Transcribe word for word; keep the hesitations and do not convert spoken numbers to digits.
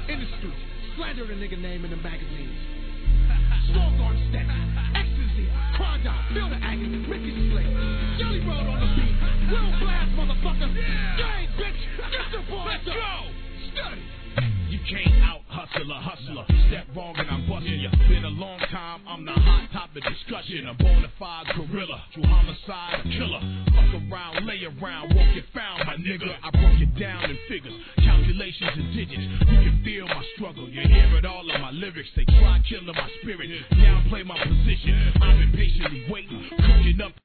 in the streets, slander a nigga name in the magazines. Strong arm steps, ecstasy, crowd, feel the agony, Mickey Slate, Jelly Roll on the beat, Will Blast, motherfucker. Gang, bitch, get the boy. Let's go. Study. You can't out hustle a hustler. Step wrong and I'm busting you. Been a long time, I'm the hot topic discussion. A bona fide gorilla, true homicide, a killer. Fuck around, lay around, won't get found, my nigga. I broke it down in figures, calculations and digits. You can feel my struggle, you hear it all in my lyrics. They try killing my spirit, now play my position. I've been patiently waiting, cooking up.